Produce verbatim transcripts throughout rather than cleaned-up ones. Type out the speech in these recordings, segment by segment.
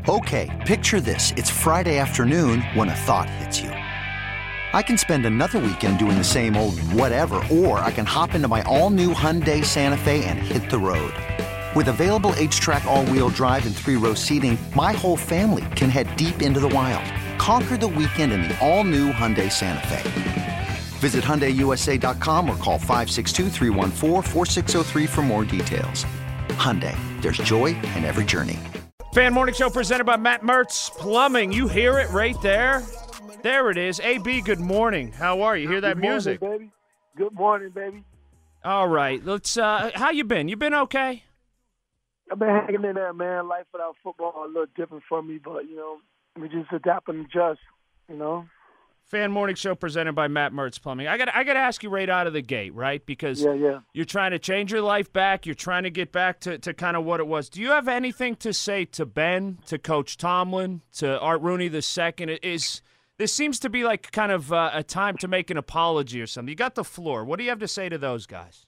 Okay, picture this. It's Friday afternoon when a thought hits you. I can spend another weekend doing the same old whatever, or I can hop into my all-new Hyundai Santa Fe and hit the road. With available H-Track all-wheel drive and three-row seating, my whole family can head deep into the wild. Conquer the weekend in the all-new Hyundai Santa Fe. Visit Hyundai U S A dot com or call five six two, three one four, four six zero three for more details. Hyundai, there's joy in every journey. Fan Morning Show presented by Matt Mertz Plumbing. You hear it right there. There it is. A B, good morning. How are you? Hear that good morning, music? Baby. Good morning, baby. All right. Let's. Uh, how you been? You been okay? I've been hanging in there, man. Life without football a little different for me, but, you know, we just adapt and adjust, you know. Fan Morning Show presented by Matt Mertz Plumbing. I got I got to ask you right out of the gate, right? Because yeah, yeah. you're trying to change your life back. You're trying to get back to, to kind of what it was. Do you have anything to say to Ben, to Coach Tomlin, to Art Rooney the second? Is this seems to be like kind of uh, a time to make an apology or something? You got the floor. What do you have to say to those guys?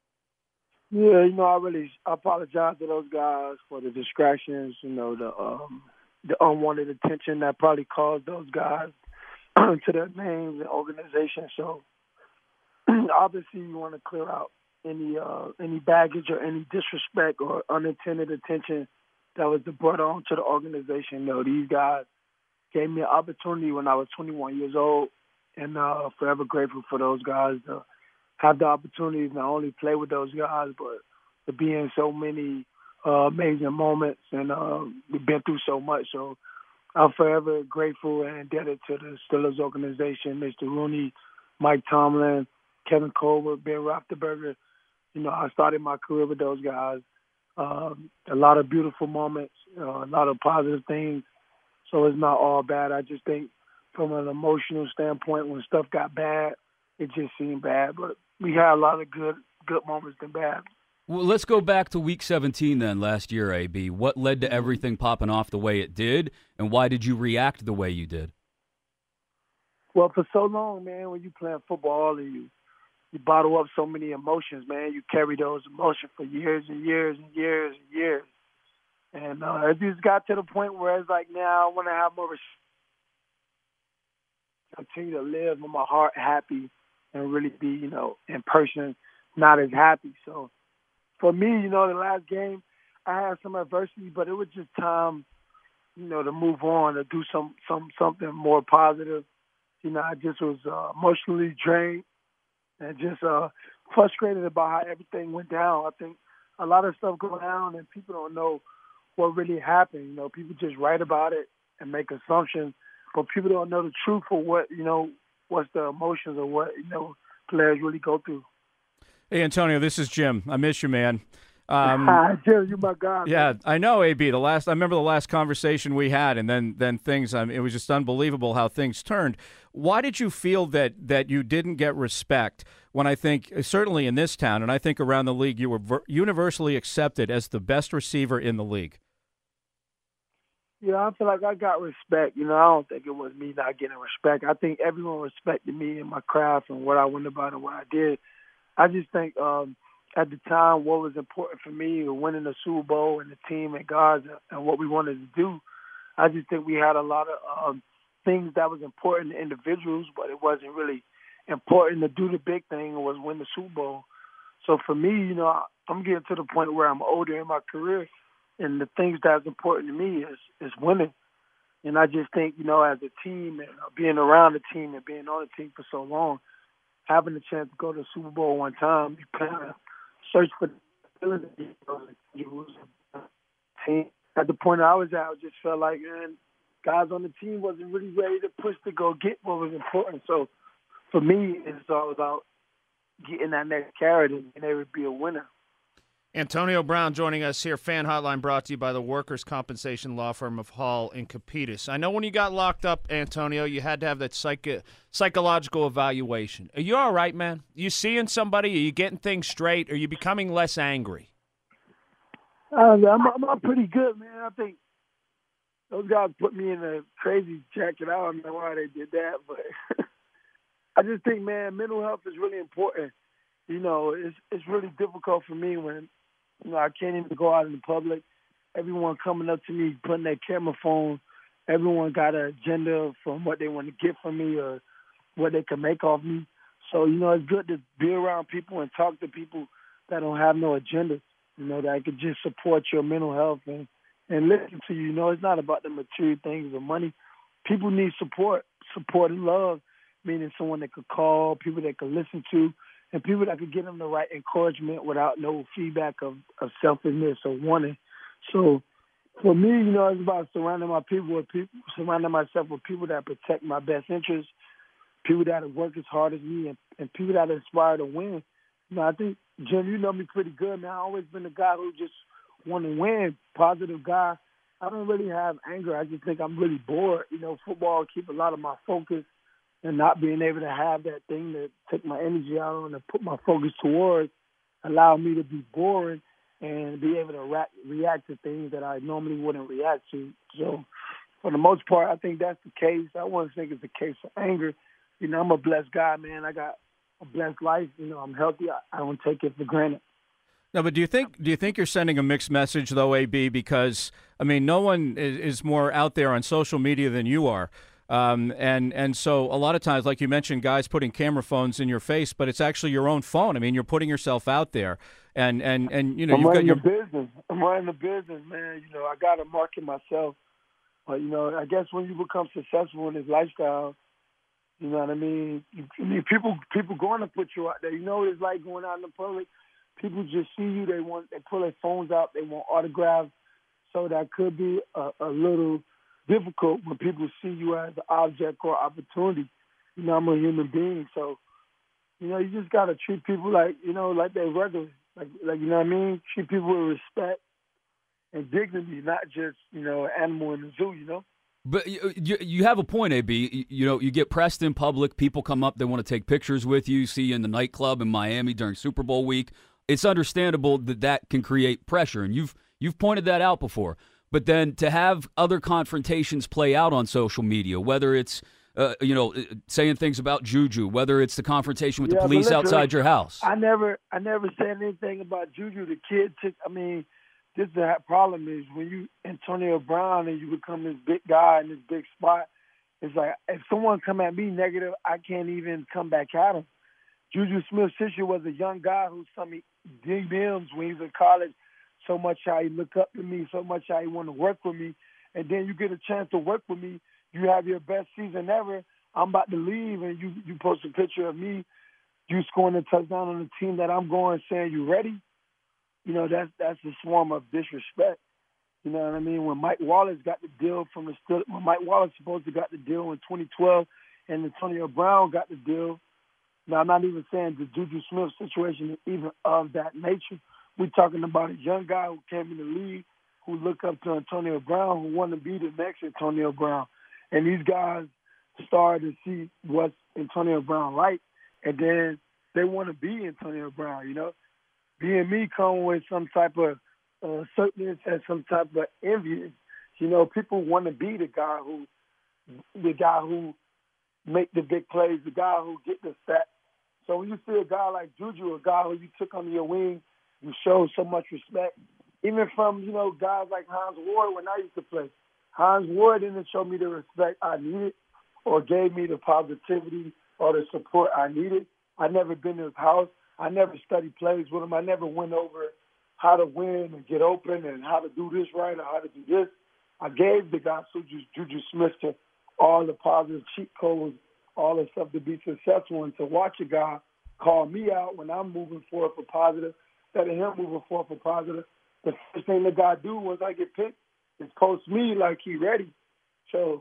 Yeah, you know, I really I apologize to those guys for the distractions, you know, the um, the unwanted attention that probably caused those guys to their names and organization. So obviously you want to clear out any uh, any baggage or any disrespect or unintended attention that was brought on to the organization. You know, these guys gave me an opportunity when I was twenty-one years old, and uh, forever grateful for those guys to have the opportunity to not only play with those guys, but to be in so many uh, amazing moments, and uh, we've been through so much. So I'm forever grateful and indebted to the Steelers organization, Mister Rooney, Mike Tomlin, Kevin Colbert, Ben Roethlisberger. You know, I started my career with those guys. Um, a lot of beautiful moments, uh, a lot of positive things. So it's not all bad. I just think from an emotional standpoint, when stuff got bad, it just seemed bad. But we had a lot of good good moments than bad. Well, let's go back to Week seventeen then, last year, A B. What led to everything popping off the way it did, and why did you react the way you did? Well, for so long, man, when you playing football and you, you bottle up so many emotions, man, you carry those emotions for years and years and years and years. And uh, it just got to the point where it's like, now I want to have more respect, continue to live with my heart happy and really be, you know, in person, not as happy. So for me, you know, the last game, I had some adversity, but it was just time, you know, to move on, to do some, some something more positive. You know, I just was uh, emotionally drained and just uh, frustrated about how everything went down. I think a lot of stuff go down and people don't know what really happened. You know, people just write about it and make assumptions, but people don't know the truth of what, you know, what's the emotions of what, you know, players really go through. Hey, Antonio, this is Jim. I miss you, man. Um, Hi, Jim, you my guy. yeah, man. I know, A B. The last I remember the last conversation we had, and then then things. I mean, it was just unbelievable how things turned. Why did you feel that that you didn't get respect when I think certainly in this town, and I think around the league, you were ver- universally accepted as the best receiver in the league? Yeah, I feel like I got respect. You know, I don't think it was me not getting respect. I think everyone respected me and my craft and what I went about and what I did. I just think um, at the time what was important for me was winning the Super Bowl and the team and guys and what we wanted to do. I just think we had a lot of um, things that was important to individuals, but it wasn't really important to do the big thing was win the Super Bowl. So for me, you know, I'm getting to the point where I'm older in my career, and the things that's important to me is, is winning. And I just think, you know, as a team and being around the team and being on the team for so long, having the chance to go to the Super Bowl one time, you kind of search for the team. At the point I was at, I just felt like, man, guys on the team wasn't really ready to push to go get what was important. So for me, it's all about getting that next carrot and being able to be a winner. Antonio Brown joining us here. Fan Hotline brought to you by the Workers' Compensation Law Firm of Hall and Capitas. I know when you got locked up, Antonio, you had to have that psych- psychological evaluation. Are you all right, man? Are you seeing somebody? Are you getting things straight? Are you becoming less angry? Uh, I'm, I'm, I'm pretty good, man. I think those guys put me in a crazy jacket. I don't know why they did that, but I just think, man, mental health is really important. You know, it's it's really difficult for me when, you know, I can't even go out in the public. everyone coming up to me, putting their camera phone. Everyone got an agenda from what they want to get from me or what they can make off me. So, you know, it's good to be around people and talk to people that don't have no agenda, you know, that could just support your mental health and, and listen to you. You know, it's not about the material things or money. People need support, support and love, meaning someone that could call, people that could listen to, and people that could give them the right encouragement without no feedback of, of selfishness or wanting. So for me, you know, it's about surrounding my people with people, surrounding myself with people that protect my best interests, people that work as hard as me, and, and people that aspire to win. You know, I think, Jim, you know me pretty good, man. I've always been a guy who just want to win, positive guy. I don't really have anger. I just think I'm really bored. You know, football keep a lot of my focus, and not being able to have that thing to take my energy out on and put my focus towards allow me to be boring and be able to react, react to things that I normally wouldn't react to. So for the most part, I think that's the case. I wouldn't think it's the case for anger. You know, I'm a blessed guy, man. I got a blessed life. You know, I'm healthy. I, I don't take it for granted. No, but do you think do you think you're sending a mixed message though, A B? Because I mean, no one is, is more out there on social media than you are, um, and and so a lot of times, like you mentioned, guys putting camera phones in your face, but it's actually your own phone. I mean, you're putting yourself out there, and and and you know, I'm you've got running your the business. I'm running the business, man. You know, I got to market myself. But you know, I guess when you become successful in this lifestyle, you know what I mean? You, I mean, people people going to put you out there. You know what it's like going out in the public. People just see you. They want they pull their phones out. They want autographs. So that could be a, a little difficult when people see you as an object or opportunity. You know, I'm a human being, so you know you just gotta treat people like you know like they're regular. Like like you know what I mean? Treat people with respect and dignity, not just you know an animal in the zoo. You know. But you, you have a point, A B. You know, you get pressed in public. People come up. They want to take pictures with you. See you in the nightclub in Miami during Super Bowl week. It's understandable that that can create pressure, and you've you've pointed that out before. But then to have other confrontations play out on social media, whether it's uh, you know saying things about Juju, whether it's the confrontation with yeah, the police listen, outside your house. I never I never said anything about Juju. The kid took. I mean. This the problem is when you Antonio Brown and you become this big guy in this big spot, it's like if someone come at me negative, I can't even come back at him. Juju Smith-Schuster was a young guy who saw me D Ms when he was in college, so much how he looked up to me, so much how he wanted to work with me. And then you get a chance to work with me, you have your best season ever. I'm about to leave and you, you post a picture of me, you scoring a touchdown on the team that I'm going saying, you ready? You know, that's that's a swarm of disrespect. You know what I mean? When Mike Wallace got the deal from the Steelers, when Mike Wallace supposed to got the deal in twenty twelve, and Antonio Brown got the deal. Now, I'm not even saying the Juju Smith situation is even of that nature. We're talking about a young guy who came in the league, who looked up to Antonio Brown, who wanted to be the next Antonio Brown. And these guys started to see what's Antonio Brown like, and then they want to be Antonio Brown, you know? Being me come with some type of uh, certainty and some type of envy. You know, people want to be the guy who, the guy who make the big plays, the guy who get the stats. So when you see a guy like Juju, a guy who you took under your wing, you show so much respect. Even from, you know, guys like Hines Ward when I used to play. Hines Ward didn't show me the respect I needed or gave me the positivity or the support I needed. I never been to his house. I never studied plays with him. I never went over how to win and get open and how to do this right or how to do this. I gave the guy Juju, Juju Smith to all the positive cheat codes, all the stuff to be successful, and to watch a guy call me out when I'm moving forward for positive instead of him moving forward for positive. The first thing the guy do once I get picked is post me like he ready. So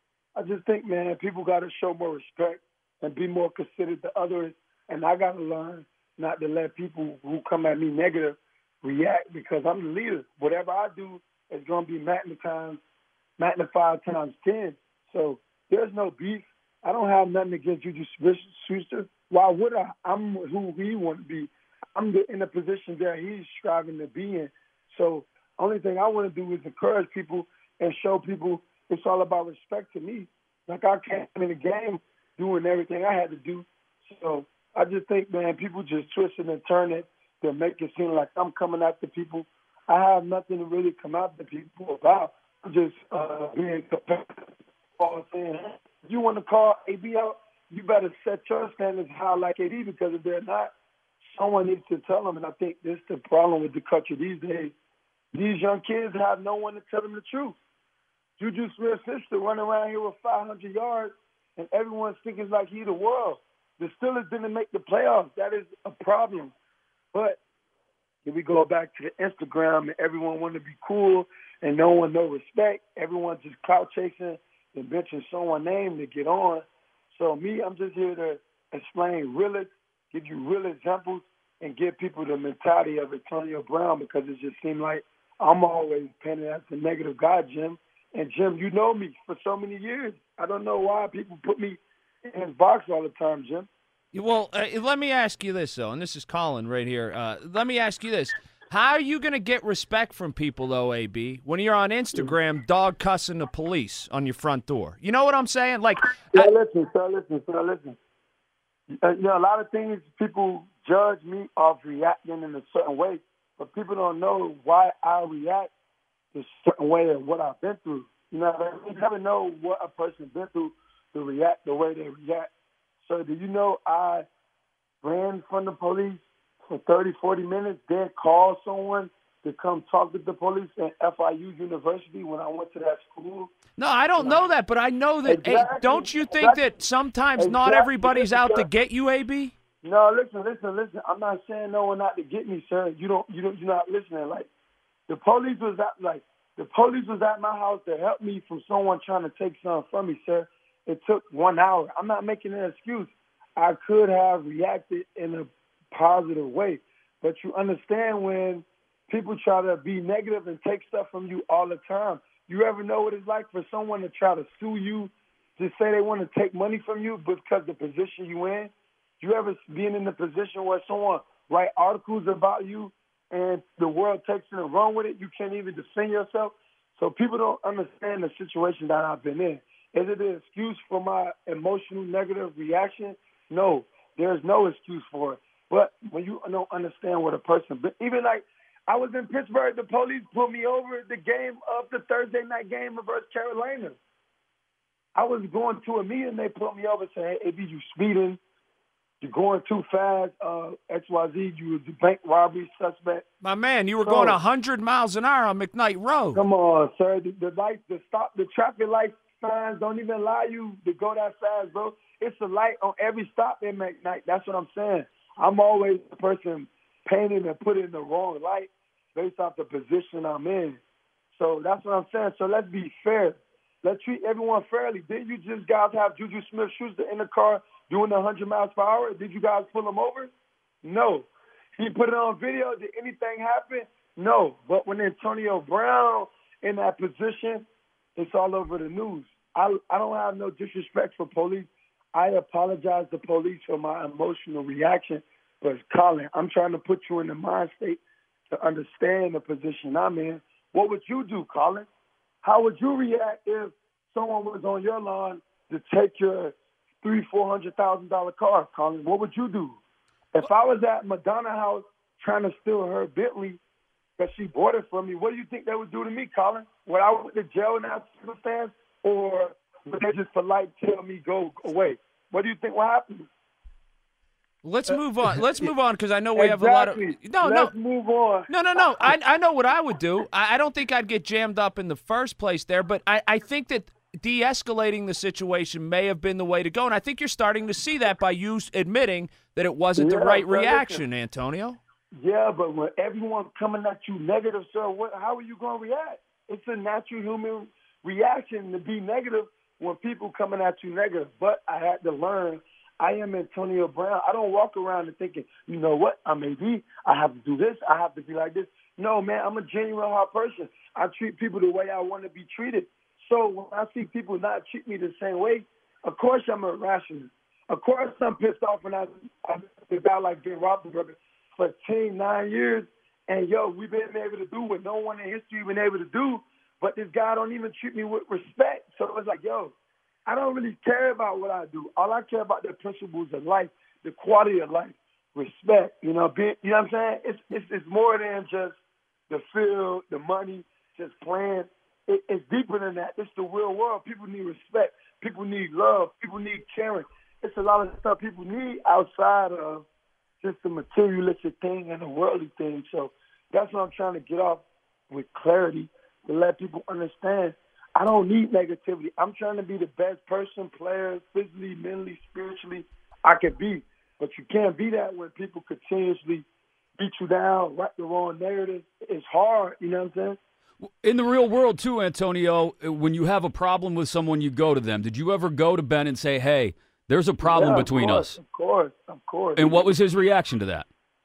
I just think, man, people got to show more respect and be more considerate to others, and I got to learn not to let people who come at me negative react because I'm the leader. Whatever I do is going to be magnified, magnified times ten. So there's no beef. I don't have nothing against Juju Smith-Schuster. Why would I? I'm who he want to be. I'm in the position that he's striving to be in. So only thing I want to do is encourage people and show people it's all about respect to me. Like I came in the game doing everything I had to do. So I just think, man, people just twist it and turn it to make it seem like I'm coming after people. I have nothing to really come after people about. I'm just uh, being competitive. Saying, hey, if you want to call A B out, you better set your standards high like A D, because if they're not, someone needs to tell them. And I think this is the problem with the culture these days. These young kids have no one to tell them the truth. Juju Smith's sister running around here with five hundred yards, and everyone's thinking like he's the world. The Steelers didn't make the playoffs. That is a problem. But if we go back to the Instagram and everyone want to be cool and no one no respect, everyone's just clout chasing and mention someone's name to get on. So me, I'm just here to explain real, give you real examples, and give people the mentality of Antonio Brown, because it just seemed like I'm always painted as the negative guy, Jim. And Jim, you know me for so many years. I don't know why people put me in his box all the time, Jim. Well, uh, let me ask you this, though, and this is Colin right here. Uh, let me ask you this. How are you going to get respect from people, though, A B, when you're on Instagram dog cussing the police on your front door? You know what I'm saying? Like, yeah, I, listen, sir, listen, sir, listen. Uh, you know, a lot of things people judge me off reacting in a certain way, but people don't know why I react a certain way of what I've been through. You know, you never know what a person's been through to react the way they react. So do you know I ran from the police for thirty, forty minutes, then called someone to come talk to the police at F I U University when I went to that school? No, I don't know that, but I know that. Exactly. Hey, don't you think Exactly. that sometimes Exactly. not everybody's out to get you, A B? No, listen, listen, listen. I'm not saying no one out to get me, sir. You don't, you don't, you're not listening. Like, the police was at, like, the police was at my house to help me from someone trying to take something from me, sir. It took one hour. I'm not making an excuse. I could have reacted in a positive way, but you understand when people try to be negative and take stuff from you all the time. You ever know what it's like for someone to try to sue you, to say they want to take money from you because the position you in? You ever been in the position where someone write articles about you and the world takes it and run with it? You can't even defend yourself. So people don't understand the situation that I've been in. Is it an excuse for my emotional negative reaction? No, there's no excuse for it. But when you don't understand what a person, even like I was in Pittsburgh, the police pulled me over the game of the Thursday night game versus Carolina. I was going to a meeting, they pulled me over and said, hey, A B, you speeding. You're going too fast. Uh, X Y Z, you was the bank robbery suspect. My man, you were So, going one hundred miles an hour on McKnight Road. Come on, sir. The, the light, the stop, the traffic light signs don't even allow you to go that fast, bro. It's a light on every stop in McKnight. That's what I'm saying. I'm always the person painted and put in the wrong light based off the position I'm in. So that's what I'm saying. So let's be fair. Let's treat everyone fairly. Didn't you just guys have Juju Smith-Schuster in the car doing one hundred miles per hour? Did you guys pull him over? No. He put it on video. Did anything happen? No. But when Antonio Brown in that position, it's all over the news. I, I don't have no disrespect for police. I apologize to police for my emotional reaction. But, Colin, I'm trying to put you in the mind state to understand the position I'm in. What would you do, Colin? How would you react if someone was on your lawn to take your three, four hundred thousand dollar car, Colin? What would you do? If I was at Madonna house trying to steal her Bentley that she bought it from me, what do you think they would do to me, Colin? Would I go to jail in that circumstance, or would they just polite tell me go away? What do you think will happen? Let's move on. Let's move on because I know we exactly. have a lot of. No, Let's no. move on. No, no, no. I I know what I would do. I, I don't think I'd get jammed up in the first place there, but I, I think that de-escalating the situation may have been the way to go, and I think you're starting to see that by you admitting that it wasn't Yeah, the right but reaction, listen. Antonio. Yeah, but when everyone's coming at you negative, sir, what, how are you going to react? It's a natural human reaction to be negative when people coming at you negative. But I had to learn. I am Antonio Brown. I don't walk around and thinking, you know what, I'm A B. I have to do this. I have to be like this. No, man, I'm a genuine hard person. I treat people the way I want to be treated. So when I see people not treat me the same way, of course I'm irrational. Of course I'm pissed off when I, I a guy like Ben Roethlisberger for ten, nine years, and, yo, we've been able to do what no one in history been able to do, but this guy don't even treat me with respect. So it's like, yo, I don't really care about what I do. All I care about the principles of life, the quality of life, respect. You know, being, you know what I'm saying? It's, it's it's more than just the field, the money, just playing. It, it's deeper than that. It's the real world. People need respect. People need love. People need caring. It's a lot of stuff people need outside of just the materialistic thing and the worldly thing. So that's what I'm trying to get off with clarity, to let people understand I don't need negativity. I'm trying to be the best person, player, physically, mentally, spiritually I could be. But you can't be that when people continuously beat you down, write the wrong narrative. It's hard, you know what I'm saying? In the real world, too, Antonio, when you have a problem with someone, you go to them. Did you ever go to Ben and say, hey, there's a problem yeah, between of course, us? Of course, of course. And what was his reaction to that?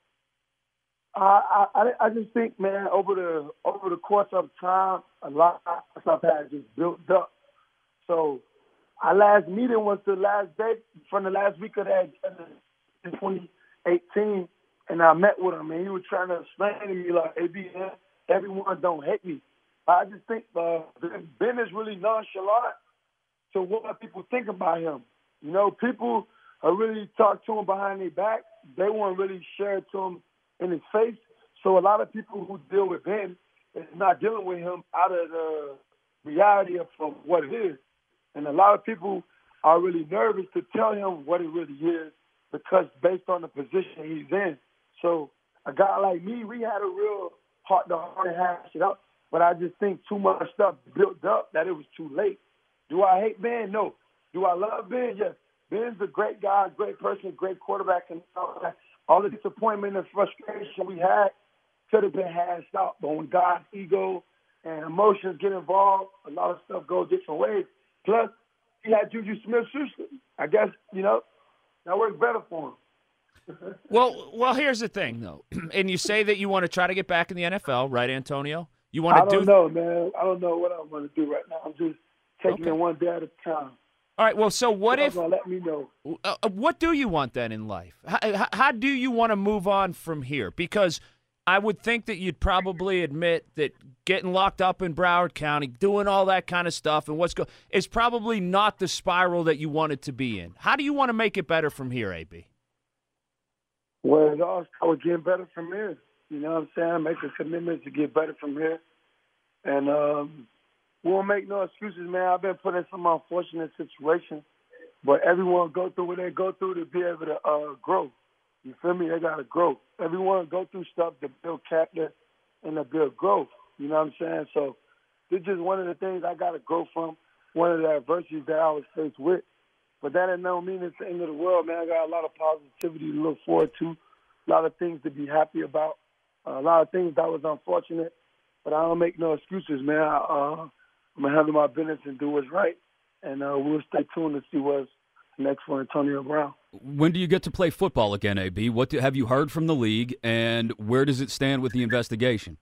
I, I I just think, man, over the over the course of time, a lot of stuff has just built up. So our last meeting was the last day from the last week of that in twenty eighteen, and I met with him, and he was trying to explain to me like, "Hey, B, man, everyone don't hate me." I just think uh, Ben is really nonchalant to what people think about him. You know, people are really talk to him behind their back. They won't really share it to him in his face. So a lot of people who deal with him is not dealing with him out of the reality of, of what it is. And a lot of people are really nervous to tell him what it really is because based on the position he's in. So a guy like me, we had a real heart to heart and hash it up. But I just think too much stuff built up that it was too late. Do I hate Ben? No. Do I love Ben? Yes. Ben's a great guy, great person, great quarterback, and all that. All the disappointment and frustration we had could have been hashed out. But when God's ego and emotions get involved, a lot of stuff goes different ways. Plus, he had Juju Smith-Schuster. I guess, you know, that worked better for him. well, well, here's the thing, though. And you say that you want to try to get back in the N F L, right, Antonio? You want to I don't do know, man. I don't know what I'm going to do right now. I'm just taking okay. it one day at a time. All right, well, so what if – let me know. Uh, what do you want then in life? How, how, how do you want to move on from here? Because I would think that you'd probably admit that getting locked up in Broward County, doing all that kind of stuff and what's go is probably not the spiral that you wanted to be in. How do you want to make it better from here, A B? Well, it all starts with getting better from here. You know what I'm saying? Make a commitment to get better from here. And um, we won't make no excuses, man. I've been put in some unfortunate situations, but everyone go through what they go through to be able to uh, grow. You feel me? They got to grow. Everyone go through stuff to build character and to build growth. You know what I'm saying? So this is just one of the things I got to grow from, one of the adversities that I was faced with. But that don't mean it's the end of the world, man. I got a lot of positivity to look forward to, a lot of things to be happy about, uh, a lot of things that was unfortunate. But I don't make no excuses, man. I, uh, I'm going to handle my business and do what's right. And uh, we'll stay tuned to see what's next for Antonio Brown. When do you get to play football again, A B? What do, have you heard from the league, and where does it stand with the investigation?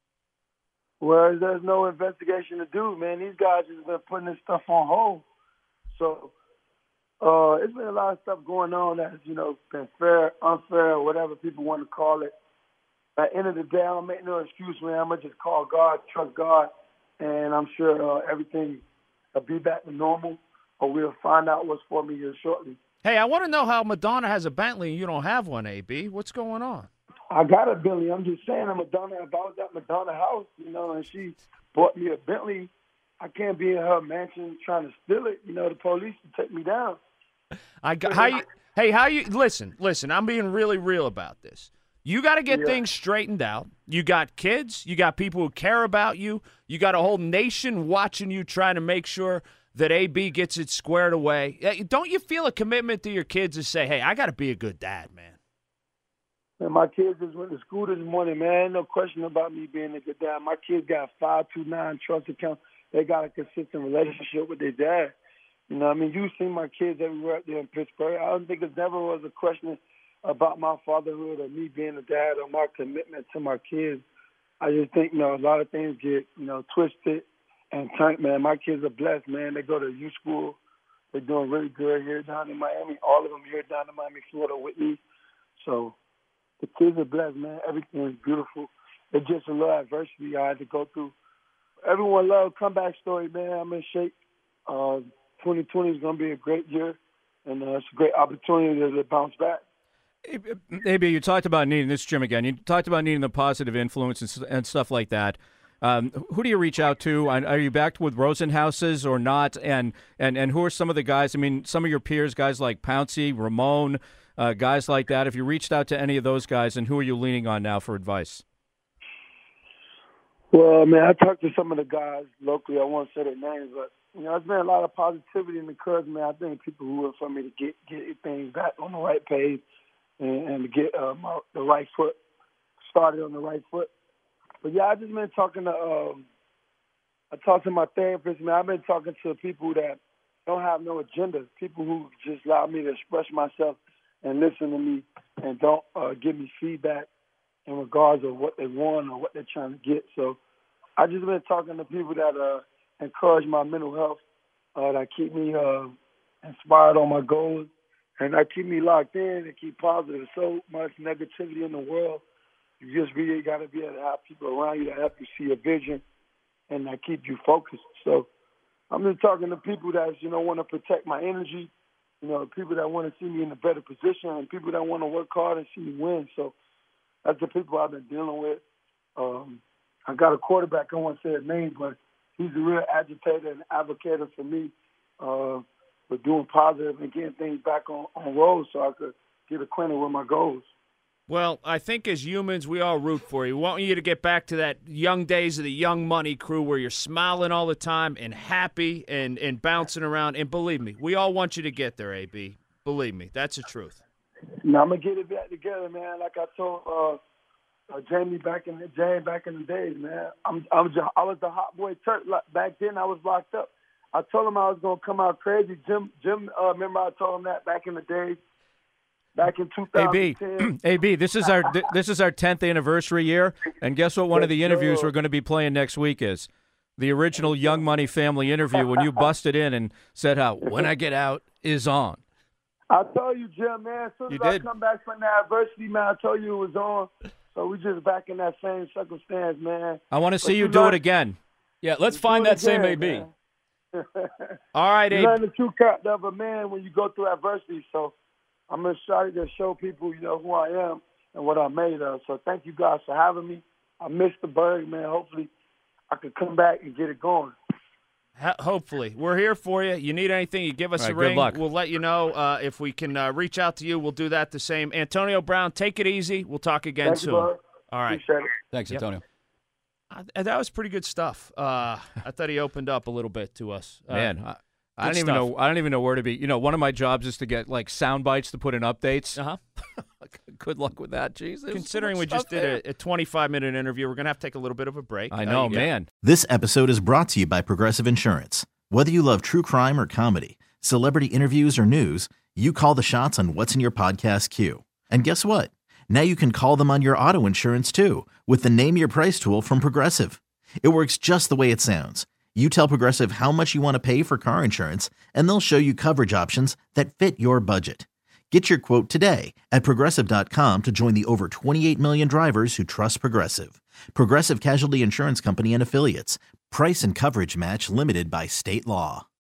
Well, there's no investigation to do, man. These guys have been putting this stuff on hold. So uh, it's been a lot of stuff going on that's, you know, been fair, unfair, whatever people want to call it. At the end of the day, I don't make no excuse, man. I'm going to just call God, trust God, and I'm sure uh, everything will be back to normal, or we'll find out what's for me here shortly. Hey, I want to know how Madonna has a Bentley and you don't have one, A B. What's going on? I got a Bentley. I'm just saying, I'm Madonna. If I was at Madonna's house, you know, and she bought me a Bentley, I can't be in her mansion trying to steal it. You know, the police would take me down. I got, how you, hey, how you – listen, listen, I'm being really real about this. You got to get yeah. things straightened out. You got kids. You got people who care about you. You got a whole nation watching you trying to make sure that A B gets it squared away. Don't you feel a commitment to your kids to say, hey, I got to be a good dad, man? And my kids just went to school this morning, man. Ain't no question about me being a good dad. My kids got five two nine trust accounts. They got a consistent relationship with their dad. You know what I mean? You've seen my kids everywhere out there in Pittsburgh. I don't think there never was a question about my fatherhood or me being a dad or my commitment to my kids. I just think, you know, a lot of things get, you know, twisted and turned, man. My kids are blessed, man. They go to U school. They're doing really good here down in Miami. All of them here down in Miami, Florida with me. So the kids are blessed, man. Everything is beautiful. It's just a little adversity I had to go through. Everyone loves comeback story, man. I'm in shape. Uh, twenty twenty is going to be a great year, and uh, it's a great opportunity to bounce back. A B, you talked about needing this, Jim, again. You talked about needing the positive influence and, and stuff like that. Um, who do you reach out to? Are you backed with Rosenhauses or not? And, and and who are some of the guys? I mean, some of your peers, guys like Pouncey, Ramon, uh, guys like that. If you reached out to any of those guys, and who are you leaning on now for advice? Well, man, I talked to some of the guys locally. I won't say their names, but you know, there's been a lot of positivity and encouragement. I think people who are for me to get get things back on the right page and, and to get uh, my, the right foot started on the right foot. But yeah, I just been talking to. Um, I talked to my therapist, man. I've been talking to people that don't have no agenda. People who just allow me to express myself and listen to me and don't uh, give me feedback in regards of what they want or what they're trying to get. So I just been talking to people that uh, encourage my mental health, uh, that keep me uh, inspired on my goals, and that keep me locked in and keep positive. There's so much negativity in the world. You just really got to be able to have people around you that help you see a vision and that keep you focused. So I'm just talking to people that, you know, want to protect my energy, you know, people that want to see me in a better position and people that want to work hard and see me win. So that's the people I've been dealing with. Um, I got a quarterback, I won't say his name, but he's a real agitator and advocate for me uh, for doing positive and getting things back on, on road so I could get acquainted with my goals. Well, I think as humans, we all root for you. We want you to get back to that young days of the Young Money crew where you're smiling all the time and happy and, and bouncing around. And believe me, we all want you to get there, A B. Believe me, that's the truth. Now, I'm going to get it back together, man. Like I told uh, uh, Jamie back in the Jamie back in the days, man. I'm, I'm just, I was the hot boy Turk. Back then, I was locked up. I told him I was going to come out crazy. Jim, Jim, uh, remember I told him that back in the days? Back in two thousand ten. A B, A B, this is our this is our tenth anniversary year, and guess what? One of the interviews we're going to be playing next week is the original Young Money family interview when you busted in and said how "When I Get Out" is on. I told you, Jim, man. As soon as You I did. come back from the adversity, man, I told you it was on. So we just back in that same circumstance, man. I want to see But you you do learn- it again. Yeah, let's Do find it that same again, A B. man. All right, You A B. learn the true character of a man when you go through adversity. So I'm excited to show people, you know, who I am and what I'm made of. So thank you guys for having me. I missed the Berg, man. Hopefully I could come back and get it going. Ho- Hopefully. We're here for you. You need anything, you give us All right, a good ring. luck. We'll let you know. Uh, if we can uh, reach out to you, we'll do that the same. Antonio Brown, take it easy. We'll talk again Thank soon. you, Berg. All right. Appreciate it. Thanks, Yep. Antonio. Uh, that was pretty good stuff. Uh, I thought he opened up a little bit to us. Uh, Man, I, I good don't even stuff. know. I don't even know where to be. You know, one of my jobs is to get like sound bites to put in updates. Uh-huh. Good luck with that, Jesus. Considering we just did a, a twenty-five minute interview, we're going to have to take a little bit of a break. I Uh, know, yeah. man. This episode is brought to you by Progressive Insurance. Whether you love true crime or comedy, celebrity interviews or news, you call the shots on what's in your podcast queue. And guess what? Now you can call them on your auto insurance too with the Name Your Price tool from Progressive. It works just the way it sounds. You tell Progressive how much you want to pay for car insurance, and they'll show you coverage options that fit your budget. Get your quote today at Progressive dot com to join the over twenty-eight million drivers who trust Progressive. Progressive Casualty Insurance Company and Affiliates. Price and coverage match limited by state law.